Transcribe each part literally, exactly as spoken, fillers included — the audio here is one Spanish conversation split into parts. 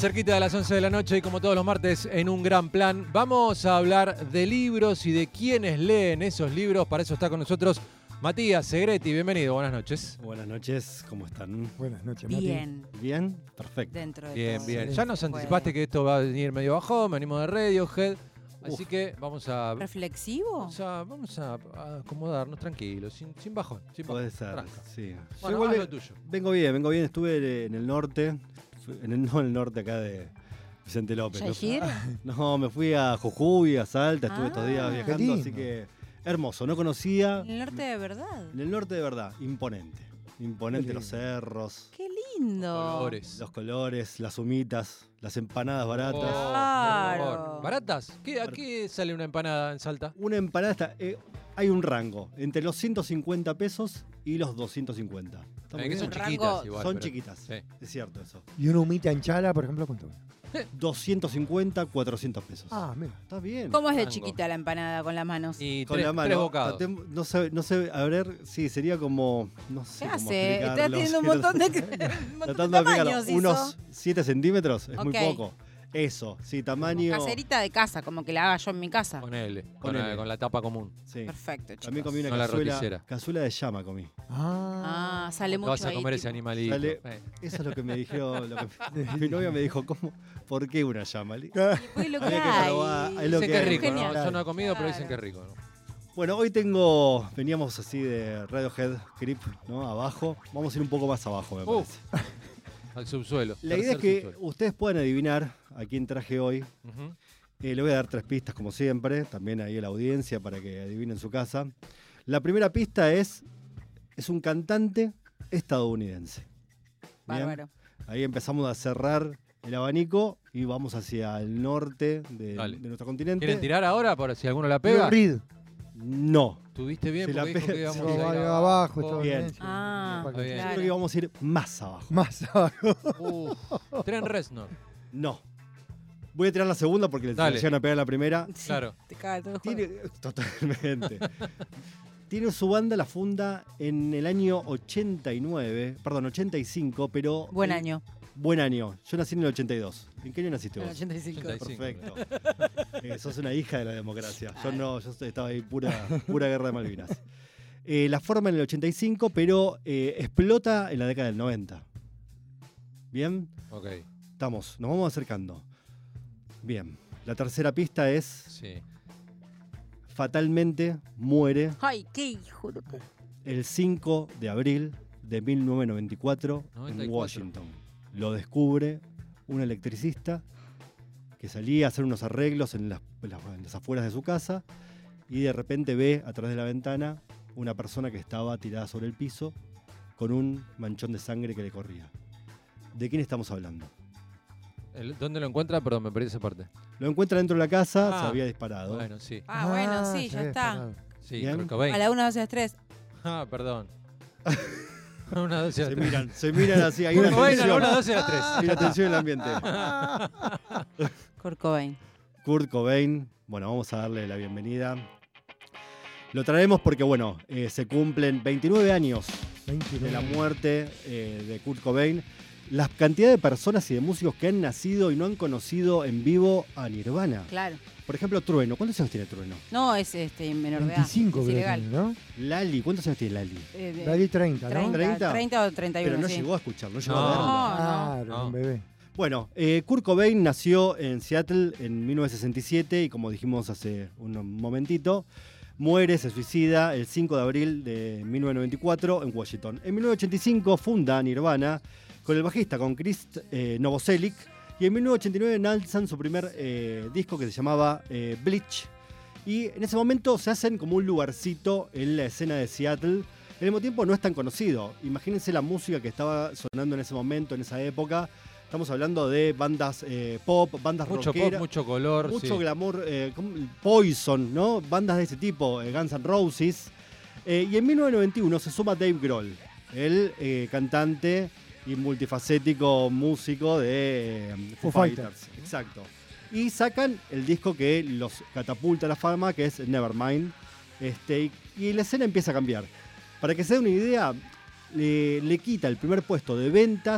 Cerquita de las once de la noche y como todos los martes en un gran plan, vamos a hablar de libros y de quienes leen esos libros. Para eso está con nosotros Matías Segretti. Bienvenido, buenas noches. Buenas noches, ¿cómo están? Buenas noches, Mati. Bien. ¿Bien? Perfecto. Dentro de Bien, todo. bien. Sí. Ya nos anticipaste Puede. que esto va a venir medio bajón, venimos de Radiohead. Así Uf. que vamos a, ¿Reflexivo? vamos a, vamos a, a acomodarnos tranquilos, sin, sin bajón. Sin bajón. Puede ser, Tranca. sí. Bueno, Yo haz igual lo tuyo. vengo bien, vengo bien. Estuve en el norte, en el, no en el norte acá de Vicente López. Me fui- ¿Yajir? No, me fui a Jujuy, a Salta, estuve estos días Ah. viajando, Qué así lindo. que hermoso. No conocía. En el norte de verdad. En el norte de verdad, imponente. Imponente Qué los lindo. cerros, ¡Qué lindo! Colores. los colores, las humitas, las empanadas Oh, baratas. por Claro. favor. ¿Baratas? ¿Qué, ¿A qué sale una empanada en Salta? Una empanada está, eh, hay un rango entre los ciento cincuenta pesos y los doscientos cincuenta. Está muy Eh, que son bien. rango- chiquitas igual. Son pero- chiquitas, Sí. es cierto eso. Y una humita en chala, por ejemplo, ¿cuánto? doscientos cincuenta, cuatrocientos pesos. Ah, mira. Está bien. ¿Cómo es de Rango. chiquita la empanada con las manos? Y Con tres, la mano. tres bocados. tratem- no sé, no sé, a ver, sí, sería como, no sé ¿Qué cómo hace? Está explicarlo. teniendo un Sí, no montón sé. de, un montón de Tratando de explicarlo. tamaños. hizo. Unos siete centímetros, es muy Ok. poco. Eso, sí, tamaño. Caserita de casa, como que la haga yo en mi casa. Ponele, con, Ponele. la, con la tapa común. Sí. Perfecto, chicos. También comí una No la cazuela, roticera. cazuela de llama comí. Ah. Ah, sale Te mucho vas a ahí, comer tipo. ese animalito. Sale- Eh. Eso es lo que me dijeron. Lo que, mi novia me dijo, ¿cómo? ¿Por qué una llama? Le- Fue lo que Había que hay. probar, es lo Dicen que es hay. rico, ¿no? Genial. Yo no he comido, pero Claro. dicen que es rico, ¿no? Bueno, hoy tengo, veníamos así de Radiohead Creep, ¿no? Abajo. Vamos a ir un poco más abajo, me Uf. parece. Al subsuelo. La idea es que tercer ustedes puedan adivinar a quién traje hoy. subsuelo. Ujú. Eh, le voy a dar tres pistas, como siempre, también ahí a la audiencia para que adivinen su casa. La primera pista es, es un cantante estadounidense. Bien, Bárbaro. ahí empezamos a cerrar el abanico y vamos hacia el norte de, Dale. de nuestro continente. ¿Quieren tirar ahora por si alguno la Lou pega? Reed. No. ¿Tuviste bien? Se la Porque dijo pega- que íbamos sí. a ir No, ahí ahí abajo. abajo, está Bien. bien. sí. Ah, Para que- bien. Yo claro. creo que vamos a ir más abajo. Más abajo. Uf. Tren Reznor. No. Voy a tirar la segunda porque le Dale. llegan a pegar la primera. Sí, Claro. Te caga todo el juego. Tiene, totalmente. Tiene su banda, la funda en el año ochenta y nueve, perdón, ochenta y cinco, pero... Buen el- año. Buen año. Yo nací en el ochenta y dos. ¿En qué año naciste En el vos? ochenta y cinco. ochenta y cinco. Perfecto. Eh, sos una hija de la democracia. Yo no, yo estaba ahí pura, pura guerra de Malvinas. Eh, la forma en el ochenta y cinco, pero eh, explota en la década del noventa. ¿Bien? Ok, Estamos, nos vamos acercando. Bien. La tercera pista es, sí. fatalmente muere Ay, qué hijo de puta. el cinco de abril de mil novecientos noventa y cuatro noventa y en cuatro. Washington. Lo descubre un electricista que salía a hacer unos arreglos en las, en las- en las afueras de su casa y de repente ve a través de la ventana una persona que estaba tirada sobre el piso con un manchón de sangre que le corría. ¿De quién estamos hablando? El- ¿Dónde lo encuentra? Perdón, me perdí esa parte. Lo encuentra dentro de la casa, Ah, se había disparado. Bueno, sí. Ah, bueno, sí, se ya había está. disparado. Sí, Bien. Kurt Cobain. A la una, dos, tres. Ah, perdón. Una, dos y Se tres. miran, se miran así, hay una Kurt Cobain a la tensión. una, dos y a las tres. Hay una tensión en el ambiente. Kurt Cobain. Kurt Cobain, bueno, vamos a darle la bienvenida. Lo traemos porque, bueno, eh, se cumplen veintinueve años veintinueve. de la muerte eh, de Kurt Cobain. La cantidad de personas y de músicos que han nacido y no han conocido en vivo a Nirvana. Claro. Por ejemplo, Trueno. ¿Cuántos años tiene Trueno? No, es este menor de edad. veinticinco, Es creo que ilegal. tiene, ¿no? Lali, ¿cuántos años tiene Lali? Eh, de- David treinta, ¿no? treinta, ¿treinta? treinta o treinta y uno, Pero no sí. llegó a escuchar, no llegó No. a verlo. No, Claro, no. un bebé. Bueno, eh, Kurt Cobain nació en Seattle en mil novecientos sesenta y siete y como dijimos hace un momentito, muere, se suicida el cinco de abril de mil novecientos noventa y cuatro en Washington. En mil novecientos ochenta y cinco funda Nirvana con el bajista, con Chris eh, Novoselic, y en mil novecientos ochenta y nueve lanzan su primer eh, disco que se llamaba eh, Bleach. Y en ese momento se hacen como un lugarcito en la escena de Seattle. Al mismo tiempo no es tan conocido. Imagínense la música que estaba sonando en ese momento, en esa época. Estamos hablando de bandas eh, pop, bandas Mucho rockeras. pop, mucho color. Mucho sí. glamour, eh, como Poison, ¿no? Bandas de ese tipo, eh, Guns N' Roses. Eh, y en mil novecientos noventa y uno se suma Dave Grohl, el eh, cantante y multifacético músico de eh, Foo, Foo Fighters. Fighters. Exacto. Y sacan el disco que los catapulta a la fama, que es Nevermind. Este, y, y la escena empieza a cambiar. Para que se den una idea, le, le quita el primer puesto de ventas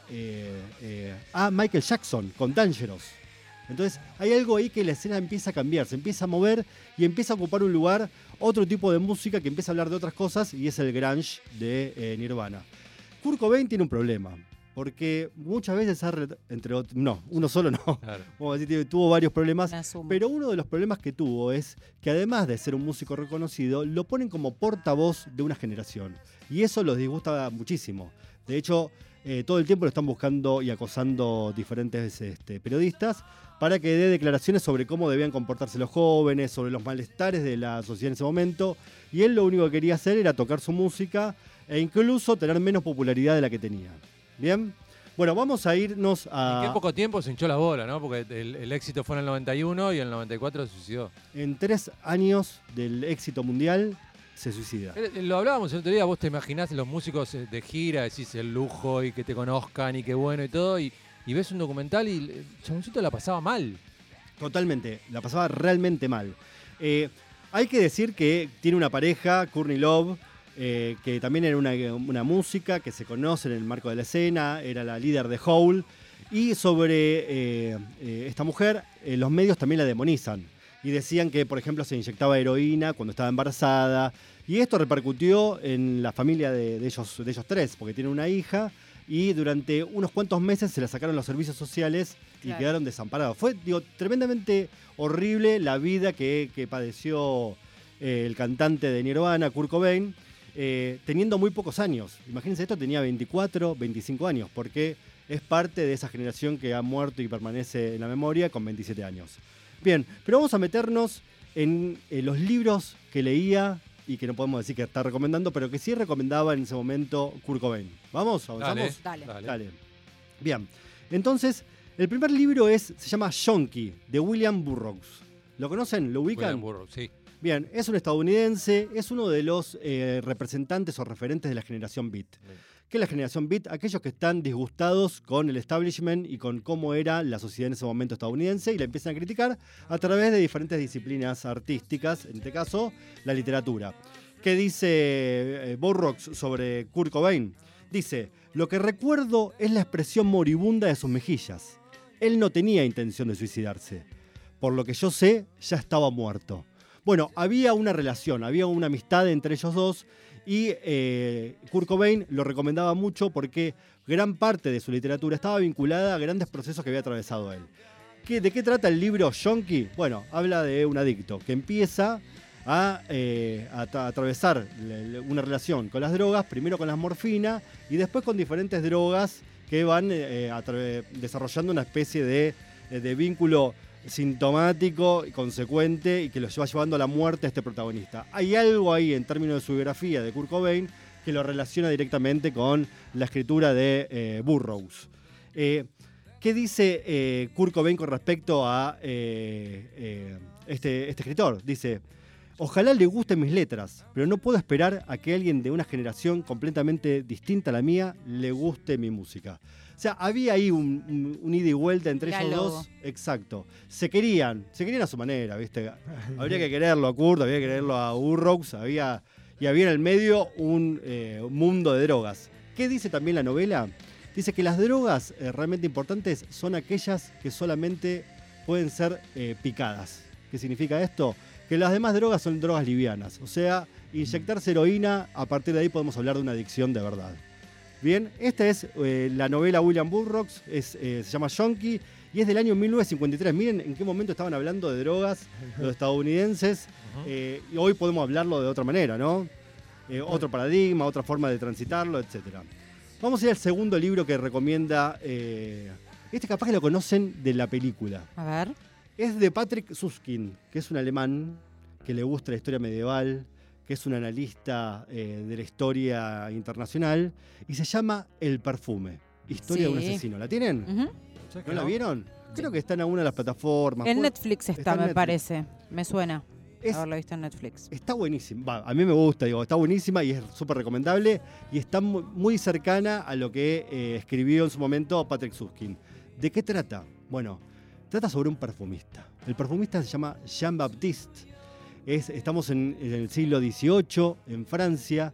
eh, eh, a Michael Jackson con Dangerous. Entonces hay algo ahí que la escena empieza a cambiar, se empieza a mover y empieza a ocupar un lugar, otro tipo de música que empieza a hablar de otras cosas y es el grunge de eh, Nirvana. Kurt Cobain tiene un problema, porque muchas veces ha... Re- entre otros, no, uno solo no, Claro. vamos a decir, tuvo varios problemas, Me asumo. pero uno de los problemas que tuvo es que además de ser un músico reconocido, lo ponen como portavoz de una generación. Y eso los disgusta muchísimo. De hecho, eh, todo el tiempo lo están buscando y acosando diferentes este, periodistas para que dé declaraciones sobre cómo debían comportarse los jóvenes, sobre los malestares de la sociedad en ese momento. Y él lo único que quería hacer era tocar su música e incluso tener menos popularidad de la que tenía. ¿Bien? Bueno, vamos a irnos a... En qué poco tiempo se hinchó la bola, ¿no? Porque el, el éxito fue en el noventa y uno y en el noventa y cuatro se suicidó. En tres años del éxito mundial se suicida. Eh, Lo hablábamos el otro día, vos te imaginás los músicos eh, de gira, decís el lujo y que te conozcan y qué bueno y todo, y, y ves un documental y el chaboncito la pasaba mal. Totalmente, la pasaba realmente mal. Eh, hay que decir que tiene una pareja, Courtney Love, eh, que también era una, una música que se conoce en el marco de la escena, era la líder de Hole. Y sobre eh, eh, esta mujer, eh, los medios también la demonizan. Y decían que, por ejemplo, se inyectaba heroína cuando estaba embarazada. Y esto repercutió en la familia de, de ellos, de ellos tres, porque tienen una hija. Y durante unos cuantos meses se la sacaron los servicios sociales y Claro. quedaron desamparados. Fue, digo, tremendamente horrible la vida que, que padeció eh, el cantante de Nirvana, Kurt Cobain, eh, teniendo muy pocos años. Imagínense, esto tenía veinticuatro, veinticinco años, porque es parte de esa generación que ha muerto y permanece en la memoria con veintisiete años. Bien, pero vamos a meternos en, en los libros que leía y que no podemos decir que está recomendando, pero que sí recomendaba en ese momento Kurt Cobain. ¿Vamos? ¿Avanzamos? Dale. Dale. Dale. Bien. Entonces, el primer libro es, se llama Yonky, de William Burroughs. ¿Lo conocen? ¿Lo ubican? William Burroughs, sí. Bien, es un estadounidense, es uno de los eh, representantes o referentes de la generación Beat. ¿Qué es la generación Beat? Aquellos que están disgustados con el establishment y con cómo era la sociedad en ese momento estadounidense y la empiezan a criticar a través de diferentes disciplinas artísticas, en este caso, la literatura. ¿Qué dice eh, Burroughs sobre Kurt Cobain? Dice, lo que recuerdo es la expresión moribunda de sus mejillas. Él no tenía intención de suicidarse. Por lo que yo sé, ya estaba muerto. Bueno, había una relación, había una amistad entre ellos dos y eh, Kurt Cobain lo recomendaba mucho porque gran parte de su literatura estaba vinculada a grandes procesos que había atravesado él. ¿Qué, ¿De qué trata el libro Yonky? Bueno, habla de un adicto que empieza a, eh, a tra- atravesar le- una relación con las drogas, primero con la morfina y después con diferentes drogas que van eh, a tra- desarrollando una especie de, de vínculo sintomático y consecuente y que lo va llevando a la muerte a este protagonista. Hay algo ahí en términos de su biografía de Kurt Cobain que lo relaciona directamente con la escritura de eh, Burroughs. Eh, ¿Qué dice eh, Kurt Cobain con respecto a eh, eh, este, este escritor? Dice, ojalá le gusten mis letras, pero no puedo esperar a que alguien de una generación completamente distinta a la mía le guste mi música. O sea, había ahí un, un, un ida y vuelta entre ellos Diálogo. dos. Exacto. Se querían, se querían a su manera, ¿viste? Habría que quererlo a Kurt, había que quererlo a Burroughs, había, y había en el medio un, eh, un mundo de drogas. ¿Qué dice también la novela? Dice que las drogas eh, realmente importantes son aquellas que solamente pueden ser eh, picadas. ¿Qué significa esto? Que las demás drogas son drogas livianas. O sea, inyectarse heroína, a partir de ahí podemos hablar de una adicción de verdad. Bien, esta es eh, la novela William Burroughs, es, eh, se llama Yonky y es del año mil novecientos cincuenta y tres. Miren en qué momento estaban hablando de drogas los estadounidenses Ujú. eh, y hoy podemos hablarlo de otra manera, ¿no? Eh, otro paradigma, otra forma de transitarlo, etcétera. Vamos a ir al segundo libro que recomienda, eh, este capaz que lo conocen de la película. A ver. Es de Patrick Süskind, que es un alemán que le gusta la historia medieval, que es un analista eh, de la historia internacional, y se llama El perfume, historia de un Sí. asesino. ¿La tienen? Ujú. ¿Sabes que ¿No la no? vieron? Creo que está en alguna de las plataformas. En Bueno, Netflix está, está en me Netflix. parece. Me suena es- haberlo visto en Netflix. Está buenísima. Va, a mí me gusta, digo, está buenísima y es súper recomendable y está mu- muy cercana a lo que eh, escribió en su momento Patrick Süskind. ¿De qué trata? Bueno, trata sobre un perfumista. El perfumista se llama Jean Baptiste. Es, estamos en, en el siglo dieciocho, en Francia,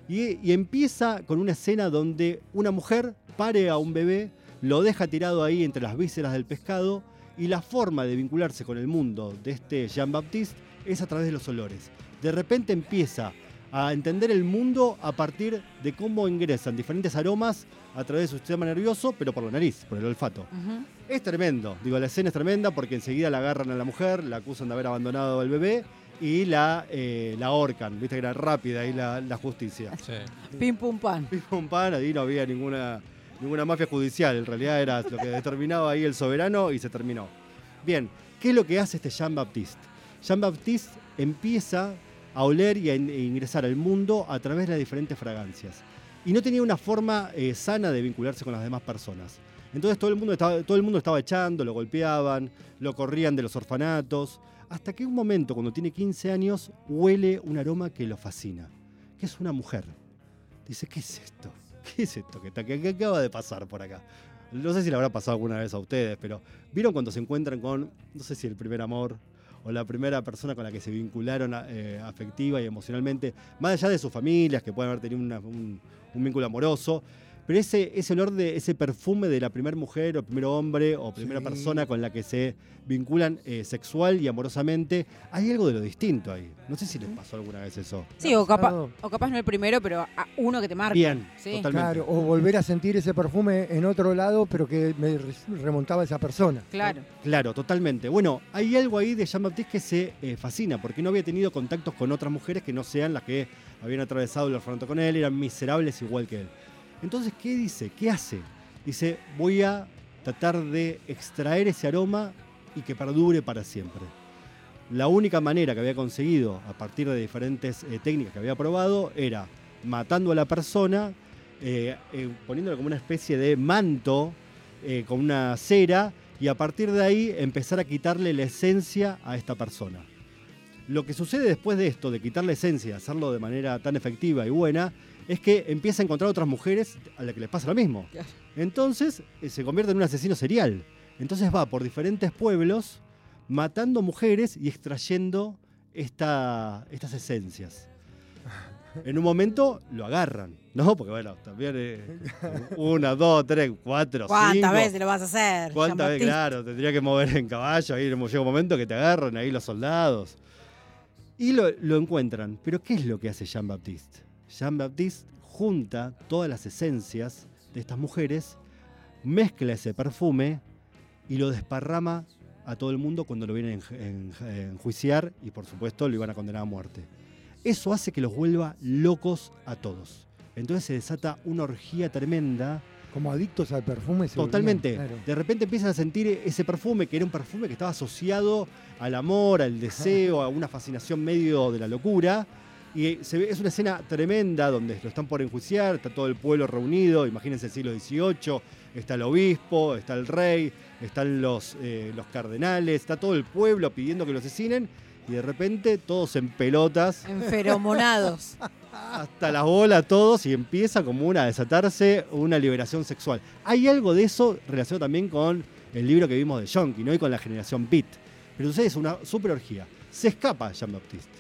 Y, y empieza con una escena donde una mujer pare a un bebé, lo deja tirado ahí entre las vísceras del pescado, y la forma de vincularse con el mundo de este Jean-Baptiste es a través de los olores. De repente empieza a entender el mundo a partir de cómo ingresan diferentes aromas a través de su sistema nervioso, pero por la nariz, por el olfato. Ujú. Es tremendo, digo, la escena es tremenda porque enseguida la agarran a la mujer, la acusan de haber abandonado al bebé y la, eh, la ahorcan, viste que era rápida ahí la, la justicia. Sí. Pim pum pan. Pim, pum, pan, ahí no había ninguna, ninguna mafia judicial, en realidad era lo que determinaba ahí el soberano y se terminó. Bien, ¿qué es lo que hace este Jean-Baptiste? Jean-Baptiste empieza a oler y a in- e ingresar al mundo a través de las diferentes fragancias. Y no tenía una forma eh, sana de vincularse con las demás personas. Entonces todo el mundo estaba, todo el mundo estaba echando, lo golpeaban, lo corrían de los orfanatos, hasta que un momento, cuando tiene quince años, huele un aroma que lo fascina, que es una mujer. Dice, ¿qué es esto? ¿Qué es esto que, está- que- que acaba de pasar por acá? No sé si le habrá pasado alguna vez a ustedes, pero ¿vieron cuando se encuentran con, no sé si el primer amor o la primera persona con la que se vincularon eh, afectiva y emocionalmente, más allá de sus familias, que pueden haber tenido una- un, un vínculo amoroso, pero ese, ese olor de ese perfume de la primera mujer o primer hombre o primera Sí. persona con la que se vinculan eh, sexual y amorosamente, hay algo de lo distinto ahí. No sé si les pasó alguna vez eso. Sí, o, capa- Pasado. o capaz no el primero, pero a uno que te marca. Bien, Sí. totalmente. Claro, o volver a sentir ese perfume en otro lado, pero que me re- remontaba a esa persona. Claro. Claro, totalmente. Bueno, hay algo ahí de Jean-Baptiste que se eh, fascina, porque no había tenido contactos con otras mujeres que no sean las que habían atravesado el orfanato con él, eran miserables igual que él. Entonces, ¿qué dice? ¿Qué hace? Dice, voy a tratar de extraer ese aroma y que perdure para siempre. La única manera que había conseguido, a partir de diferentes eh, técnicas que había probado, era matando a la persona, eh, eh, poniéndole como una especie de manto eh, con una cera, y a partir de ahí empezar a quitarle la esencia a esta persona. Lo que sucede después de esto, de quitar la esencia, hacerlo de manera tan efectiva y buena, es que empieza a encontrar otras mujeres a las que les pasa lo mismo. Claro. Entonces eh, se convierte en un asesino serial. Entonces va por diferentes pueblos matando mujeres y extrayendo esta, estas esencias. En un momento lo agarran, ¿no? Porque bueno, también eh, una, dos, tres, cuatro, ¿Cuántas cinco. veces lo vas a hacer? ¿Cuántas veces? Jean-Baptiste? Claro, tendría que mover en caballo. Ahí llega un momento que te agarran ahí los soldados. Y lo, lo encuentran. Pero ¿qué es lo que hace Jean-Baptiste? Jean-Baptiste junta todas las esencias de estas mujeres, mezcla ese perfume y lo desparrama a todo el mundo cuando lo vienen a en, en, enjuiciar y por supuesto lo iban a condenar a muerte. Eso hace que los vuelva locos a todos. Entonces se desata una orgía tremenda. Como adictos al perfume. se Totalmente. volvían, claro. De repente empiezan a sentir ese perfume, que era un perfume que estaba asociado al amor, al deseo, a una fascinación medio de la locura. Y se ve, es una escena tremenda donde lo están por enjuiciar, está todo el pueblo reunido, imagínense el siglo dieciocho, está el obispo, está el rey, están los, eh, los cardenales, está todo el pueblo pidiendo que lo asesinen, y de repente todos en pelotas, Enferomonados. hasta las bolas todos, y empieza como una a desatarse una liberación sexual. Hay algo de eso relacionado también con el libro que vimos de Yonki, ¿no? Y con la generación Beat. Pero ustedes es una super orgía. Se escapa Jean-Baptiste.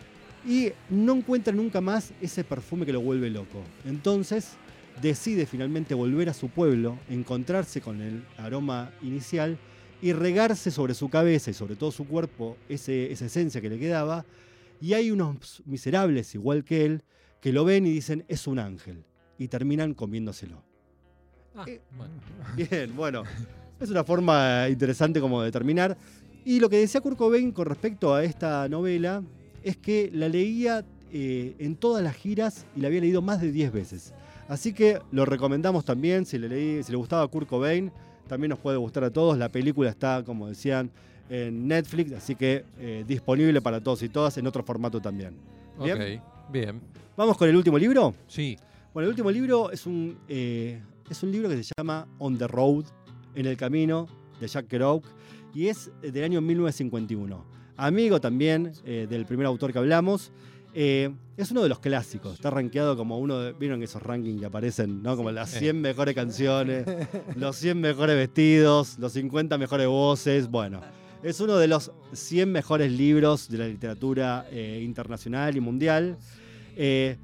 Y no encuentra nunca más ese perfume que lo vuelve loco. Entonces decide finalmente volver a su pueblo, encontrarse con el aroma inicial y regarse sobre su cabeza y sobre todo su cuerpo ese, esa esencia que le quedaba. Y hay unos miserables, igual que él, que lo ven y dicen, es un ángel. Y terminan comiéndoselo. Ah, Eh, bueno. Bien, bueno, es una forma interesante como de terminar. Y lo que decía Kurt Cobain con respecto a esta novela es que la leía eh, en todas las giras y la había leído más de diez veces. Así que lo recomendamos también, si le, leí, si le gustaba a Kurt Cobain, también nos puede gustar a todos. La película está, como decían, en Netflix, así que eh, disponible para todos y todas en otro formato también. ¿Bien? Ok, bien. ¿Vamos con el último libro? Sí. Bueno, el último libro es un, eh, es un libro que se llama On the Road, En el Camino, de Jack Kerouac, y es del año mil novecientos cincuenta y uno. Amigo también eh, del primer autor que hablamos. Eh, es uno de los clásicos, está rankeado como uno de, ¿vieron esos rankings que aparecen, ¿no? Como las cien mejores canciones, los cien mejores vestidos, los cincuenta mejores voces, bueno. Es uno de los cien mejores libros de la literatura eh, internacional y mundial. Eh,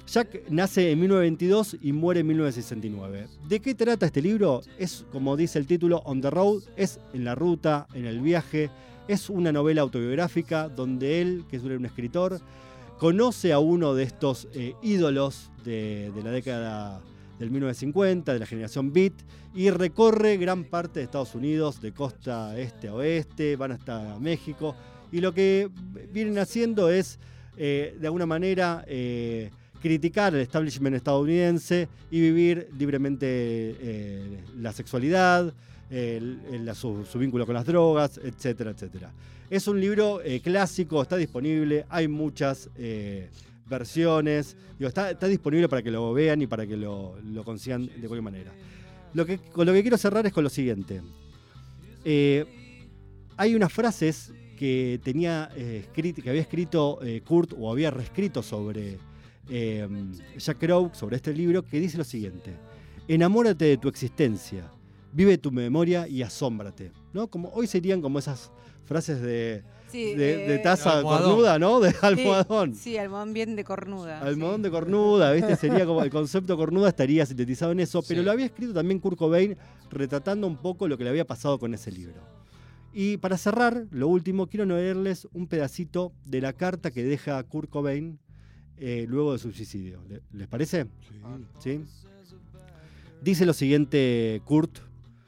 Jack nace en mil novecientos veintidós y muere en mil novecientos sesenta y nueve. ¿De qué trata este libro? Es, como dice el título, On the Road, es en la ruta, en el viaje. Es una novela autobiográfica donde él, que es un escritor, conoce a uno de estos eh, ídolos de, de la década del mil novecientos cincuenta, de la generación Beat, y recorre gran parte de Estados Unidos, de costa este a oeste, van hasta México, y lo que vienen haciendo es, eh, de alguna manera, eh, criticar el establishment estadounidense y vivir libremente eh, la sexualidad, el, el, su, su vínculo con las drogas, etcétera, etcétera. Es un libro eh, clásico, está disponible, hay muchas eh, versiones, digo, está, está disponible para que lo vean y para que lo, lo consigan de cualquier manera. Lo que, con lo que quiero cerrar es con lo siguiente. Eh, hay unas frases que, tenía, eh, escrit, que había escrito eh, Kurt o había reescrito sobre eh, Jack Kerouac, sobre este libro, que dice lo siguiente: enamórate de tu existencia, vive tu memoria y asómbrate, ¿no? Como hoy serían como esas frases de, Sí, de, eh, de taza almohadón. cornuda, ¿no? De almohadón. Sí, sí, almohadón bien de cornuda. Almohadón sí. de cornuda, ¿viste? Sería como el concepto cornuda estaría sintetizado en eso, pero Sí. lo había escrito también Kurt Cobain retratando un poco lo que le había pasado con ese libro. Y para cerrar, lo último, quiero leerles un pedacito de la carta que deja Kurt Cobain eh, luego de su suicidio. ¿Le- ¿Les parece? Sí. Dice lo siguiente Kurt: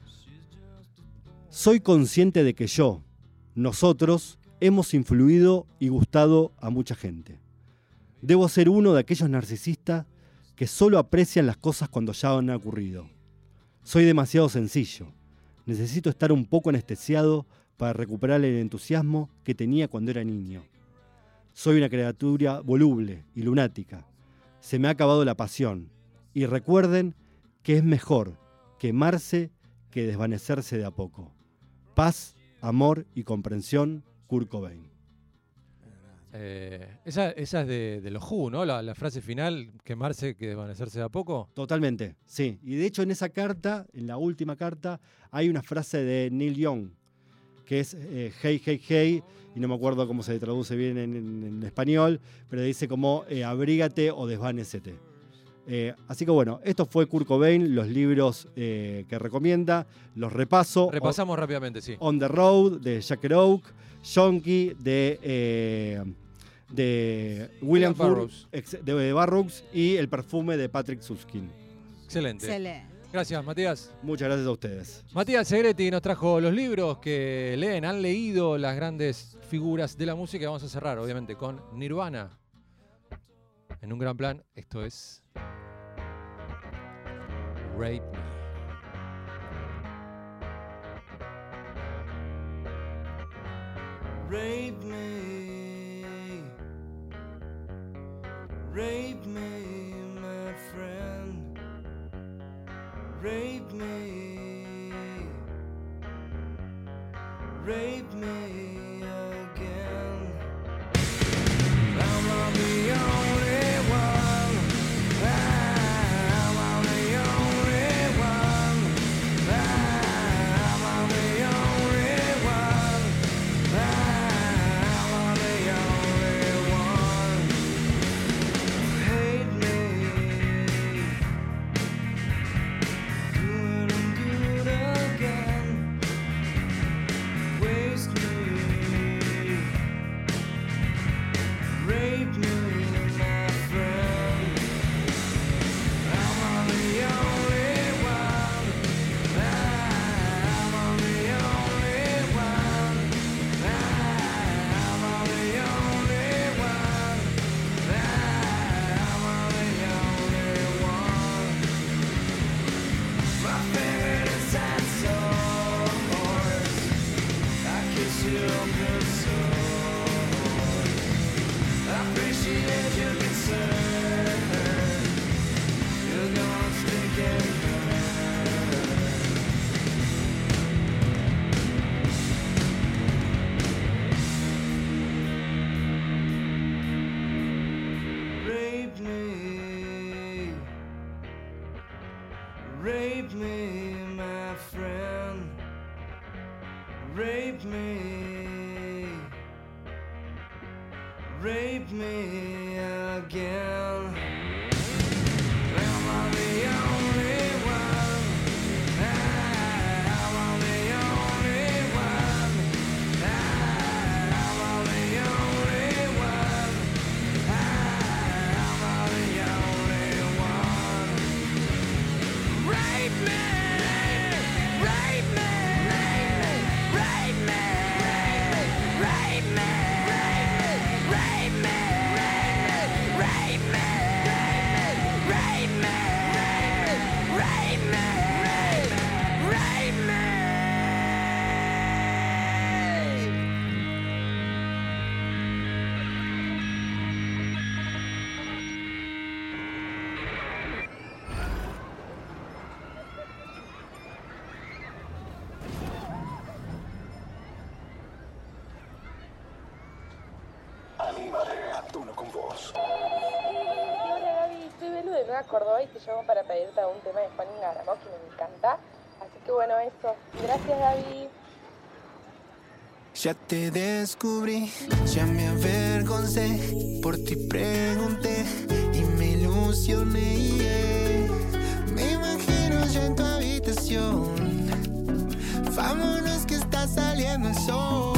soy consciente de que yo, nosotros, hemos influido y gustado a mucha gente. Debo ser uno de aquellos narcisistas que solo aprecian las cosas cuando ya han ocurrido. Soy demasiado sencillo. Necesito estar un poco anestesiado para recuperar el entusiasmo que tenía cuando era niño. Soy una criatura voluble y lunática. Se me ha acabado la pasión. Y recuerden que es mejor quemarse que desvanecerse de a poco. Paz, amor y comprensión, Kurt Cobain. Eh, esa, esa es de, de los Who, ¿no? La, la frase final, quemarse que desvanecerse de a poco. Totalmente, sí. Y de hecho en esa carta, en la última carta, hay una frase de Neil Young, que es eh, hey, hey, hey, y no me acuerdo cómo se traduce bien en, en- en español, pero dice como eh, abrígate o desvanécete. Eh, así que bueno, esto fue Kurt Cobain, los libros eh, que recomienda, los repaso. Repasamos rápidamente, sí. On the Road, de Jack Kerouac, Yonky, de, eh, de William William Fur- Burroughs. ex- de, de Burroughs, y El perfume de Patrick Süskind. Excelente. Excelente. Gracias, Matías. Muchas gracias a ustedes. Matías Segretti nos trajo los libros que leen, han leído las grandes figuras de la música. Vamos a cerrar, obviamente, con Nirvana. En un gran plan, esto es Rape Me. Rape me, rape me, my friend. Rape me, rape me again. I'm not the only one. I'm not the only one. I'm not the only one. I'm the only one. Hate me, do it and do it again. Waste me, rape me, my friend. I'm the only one. I'm the only one. I'm the only one. I'm the only one. My favorite is that sore. I kiss you good sore. I appreciate your concern. You're gonna stick and burn. Rape me, rape me, my friend. Rape me, rape me again. Hola Gaby, soy Belu de Nueva Córdoba y te llamo para pedirte un tema de Juan Ingaramo que me encanta. Así que bueno, eso. Gracias Gaby. Ya te descubrí, ya me avergoncé, por ti pregunté y me ilusioné. Yeah. Me imagino ya en tu habitación, vámonos que está saliendo el sol.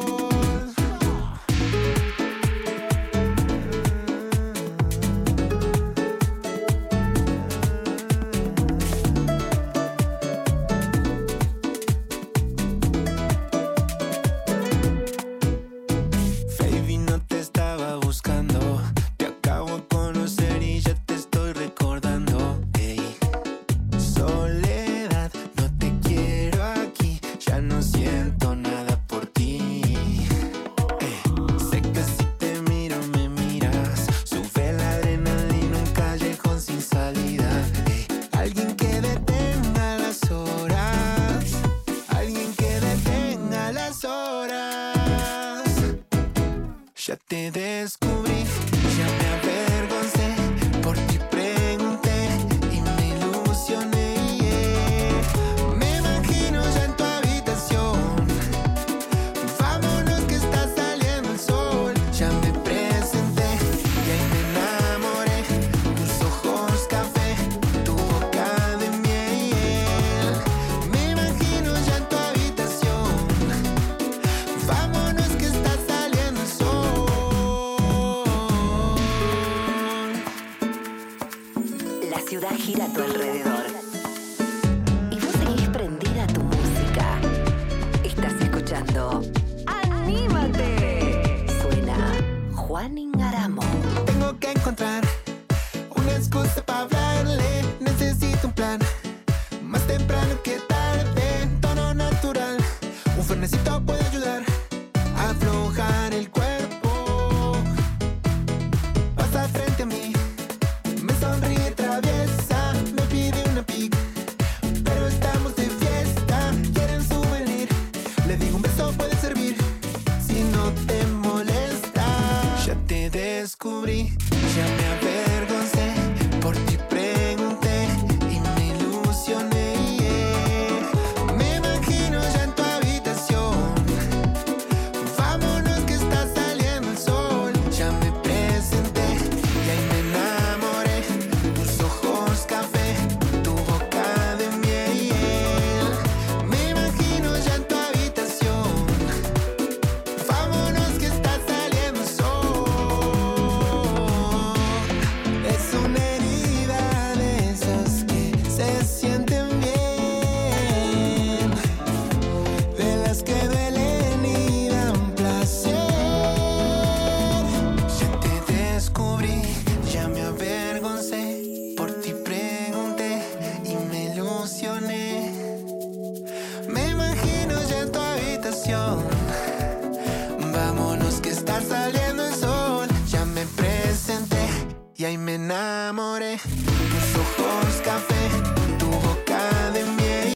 Ya te descubrí, ya me avergoncé, por ti pregunté y me ilusioné. Yeah. Me imagino ya en tu habitación, vámonos que está saliendo el sol. Ya me presenté y ahí me enamoré, tus ojos café, tu boca de miel. Me imagino ya en tu habitación, vámonos que está saliendo el sol. La ciudad gira a tu alrededor y vos seguís prendida a tu música. Estás escuchando ¡Anímate! Suena Juan Ingaramo. Tengo que encontrar una excusa para hablarle. Necesito un plan, más temprano que tarde. Tono natural, un frenecito puede ayudar a aflojar el cuerpo. Pasa frente a mí, me sonríe traviesa, me pide una pic, pero estamos de fiesta. Quieren souvenir, le digo un beso puede servir, si no te molesta. Ya te descubrí, ya me avergoncé, por ti pregunté y me ilusioné. Yeah. Me imagino ya en tu habitación, vámonos que está saliendo el sol. Ya me presenté y ahí me enamoré, tus ojos café, tu boca de miel. Me imagino ya en tu habitación, vámonos que está saliendo el sol. Es una herida de esas que se sienten bien, de las que duelen y dan placer. Ya te descubrí, ya me avergoncé, por ti pregunté y me ilusioné. Me imagino ya en tu habitación, vámonos que está saliendo el sol. Ya me presenté y ahí me enamoré.